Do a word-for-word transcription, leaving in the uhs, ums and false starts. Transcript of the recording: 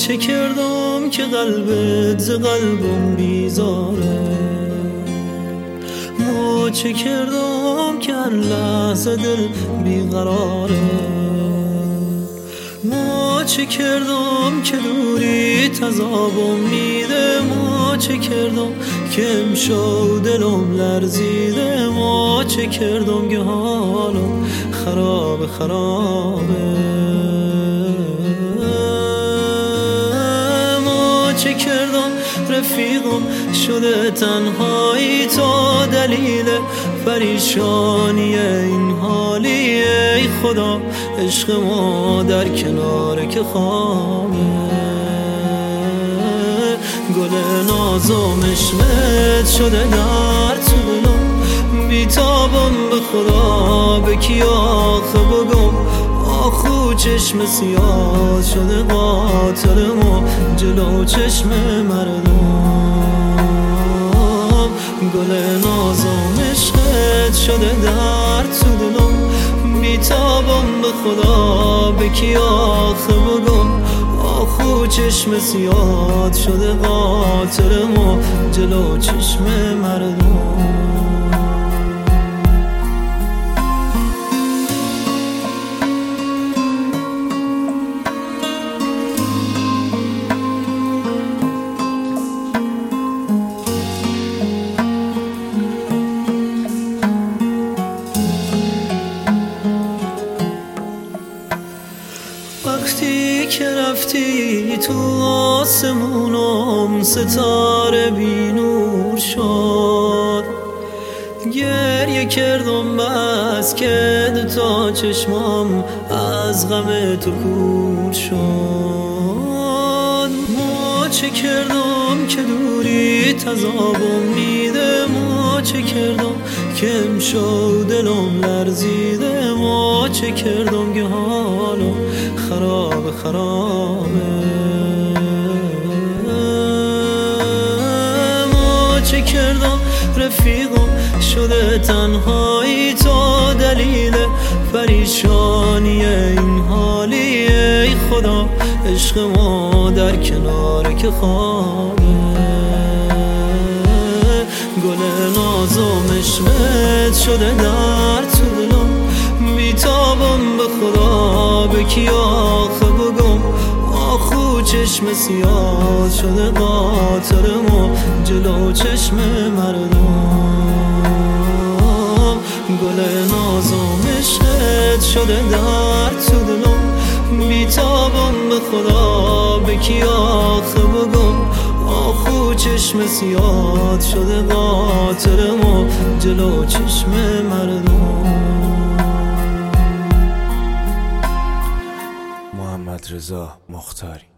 چه کردم که قلبت ز قلبم بیزاره، ما چه کردم که هر لحظه دل بیقراره، ما چه کردم که دوری تذابم میده، ما چه کردم که امشب دلم لرزیده، ما چه کردم که حالم خراب خرابه، ما چه کردم رفیقم شده تنهایی تا دلیل پریشانی این حالی، ای خدا عشق ما در کنار که خامه، گل نازم عشقت شده در تو دلم، بیتابم به خدا به کی آخه بگم، آخو چشم سیاه شده قاتل ما جلو چشم مردم، گل نازم عشقت شده در تو دلم، بیتابم به خدا به کی آخه بگم، آخو چشم سیاه شده قاتل ما جلو چشم مردم. وقتی که رفتی تو آسمونم ستاره بی نور شد، گریه کردم بس که دوتا چشمام از غم تو کور شد، ما چه کردم که دوری تذابم میده، ما چه کردم که امشب دلم لرزیده، ما چه کردم که حالم خراب خرابه، ما چه کردم رفیقم شده تنهایی تا دلیل پریشانی این حالی، ای خدا عشق ما در کنار که خوابه، گل نازم عشقت شده در تو دلم، بیتابم به خدا به کی آخه بگم، آخو چشم سیاه شده قاتل ما جلو چشم مردم، گل نازم عشقت شده در تو دلم، بیتابم به خدا به کی آخه بگم، آخو چشم سیاه شده قاتل ما جلو چشم مردم. محمد رضا مختاری.